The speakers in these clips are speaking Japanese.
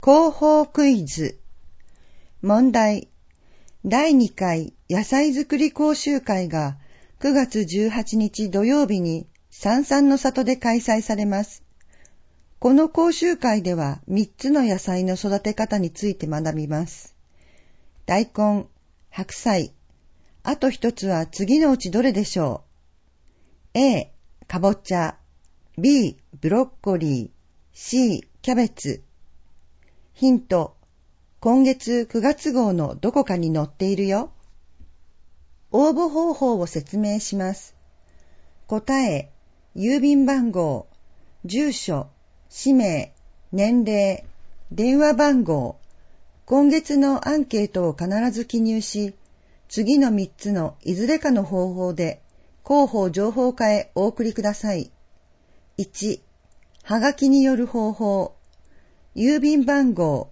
広報クイズ。問題。第2回野菜作り講習会が9月18日土曜日にさんさんの里で開催されます。この講習会では3つの野菜の育て方について学びます。大根、白菜。あと一つは次のうちどれでしょう？ A、かぼちゃ。B、ブロッコリー。C、キャベツ。ヒント。今月9月号のどこかに載っているよ。応募方法を説明します。答え、郵便番号、住所、氏名、年齢、電話番号、今月のアンケートを必ず記入し、次の3つのいずれかの方法で広報情報課へお送りください。1、はがきによる方法。郵便番号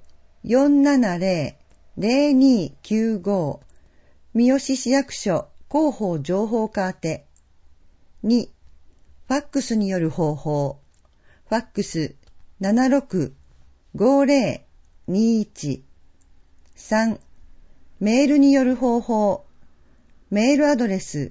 470-0295 三好市役所広報情報課宛て。2、ファックスによる方法。ファックス 76-5021。3、メールによる方法。メールアドレス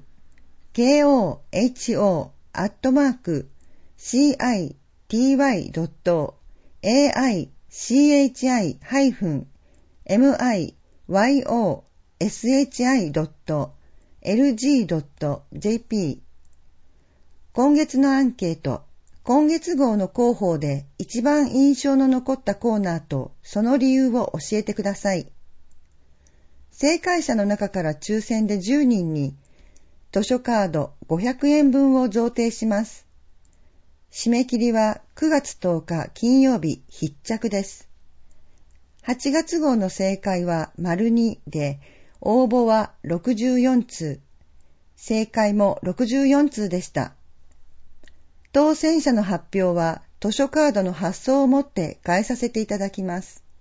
koho@city-miyoshi.lg.jp。 今月のアンケート、今月号の広報で一番印象の残ったコーナーとその理由を教えてください。正解者の中から抽選で10人に図書カード500円分を贈呈します。締め切りは9月10日金曜日必着です。8月号の正解は②で、応募は64通。正解も64通でした。当選者の発表は図書カードの発送をもって返させていただきます。